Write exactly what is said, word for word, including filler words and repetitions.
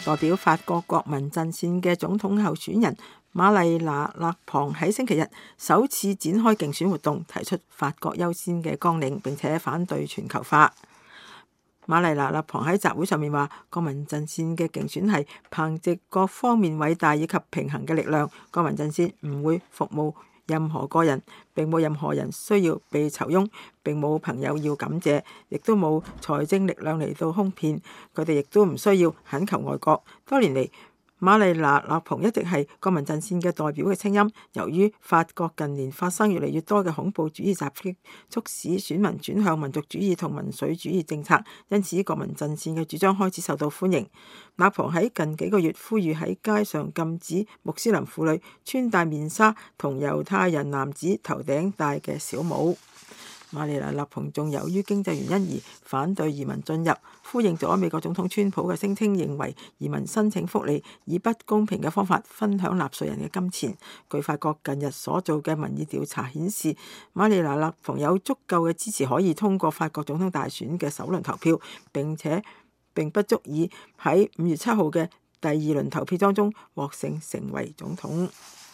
代表法國國民陣線嘅總統候選人瑪麗娜勒龐喺星期日首次展開競選活動，提出法國優先嘅綱領，並且反對全球化。瑪麗娜勒龐喺集會上面話：國民陣線嘅競選係憑藉各方面偉大以及平衡嘅力量，國民陣線唔會服務任何個人，並冇任何人需要被酬庸，並冇朋友要感謝，亦都冇財政力量嚟到哄騙，佢哋亦都唔需要懇求外國。多年嚟，瑪麗娜勒龐一直係國民陣線嘅代表嘅聲音。由於法國近年發生越嚟越多嘅恐怖主義襲擊，促使選民轉向民族主義同民粹主義政策，因此國民陣線嘅主張開始受到歡迎。勒龐喺近幾個月呼籲喺街上禁止穆斯林婦女穿戴面紗同猶太人男子頭頂戴嘅小帽。瑪麗娜勒龐仲由於經濟原因而反對移民進入，呼應咗美國總統川普嘅聲稱，認為移民申請福利以不公平嘅方法分享納稅人嘅金錢。據法國近日所做嘅民意調查顯示，瑪麗娜勒龐有足夠嘅支持可以通過法國總統大選嘅首輪投票，並且並不足以喺五月七號嘅第二輪投票當中獲勝成為總統。